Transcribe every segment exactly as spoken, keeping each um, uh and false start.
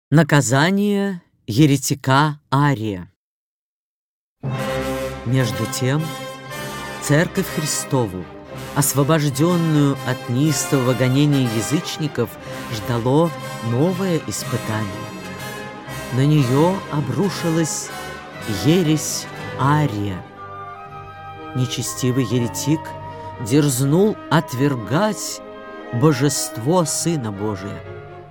Наказание еретика Ария. Между тем, Церковь Христову, освобожденную от неистового гонения язычников, ждало новое испытание. На нее обрушилась ересь Ария. Нечестивый еретик дерзнул отвергать божество Сына Божия.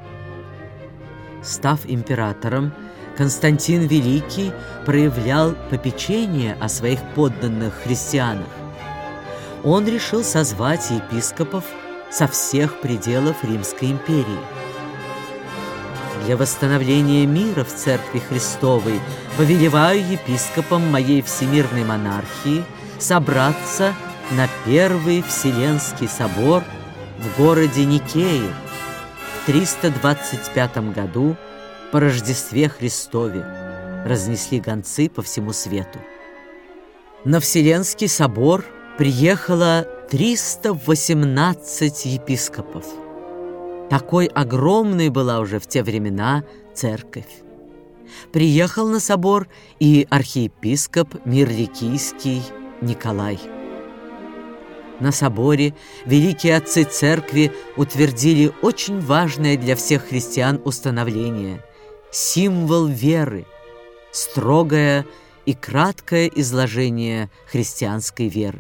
Став императором, Константин Великий проявлял попечение о своих подданных христианах. Он решил созвать епископов со всех пределов Римской империи. Для восстановления мира в Церкви Христовой повелеваю епископам моей всемирной монархии собраться на Первый Вселенский собор в городе Никее в триста двадцать пятом году по Рождестве Христове, разнесли гонцы по всему свету. На Вселенский собор приехало триста восемнадцать епископов. Такой огромной была уже в те времена церковь. Приехал на собор и архиепископ Мирликийский Николай. На соборе великие отцы церкви утвердили очень важное для всех христиан установление – символ веры, строгое и краткое изложение христианской веры.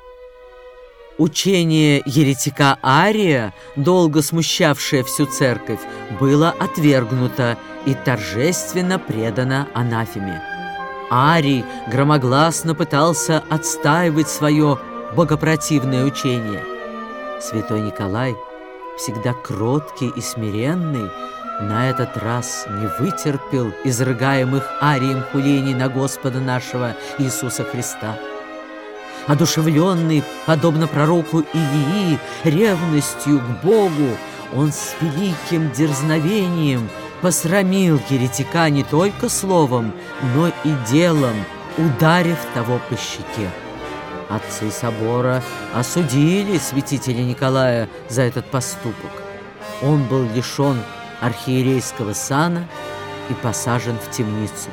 Учение еретика Ария, долго смущавшее всю церковь, было отвергнуто и торжественно предано анафеме. Арий громогласно пытался отстаивать свое богопротивное учение. Святой Николай, всегда кроткий и смиренный, на этот раз не вытерпел изрыгаемых Арием хулений на Господа нашего Иисуса Христа. Одушевленный, подобно пророку Илии, ревностью к Богу, он с великим дерзновением посрамил еретика не только словом, но и делом, ударив того по щеке. Отцы собора осудили святителя Николая за этот поступок. Он был лишен архиерейского сана и посажен в темницу.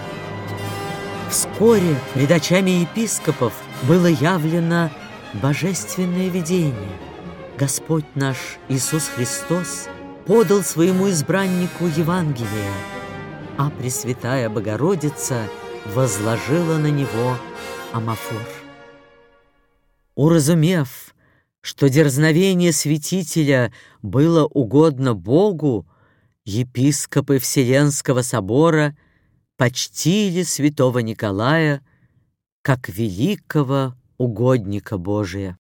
Вскоре пред очами епископов было явлено божественное видение. Господь наш Иисус Христос подал своему избраннику Евангелие, а Пресвятая Богородица возложила на него амафор. Уразумев, что дерзновение святителя было угодно Богу, епископы Вселенского собора почтили святого Николая как великого угодника Божия.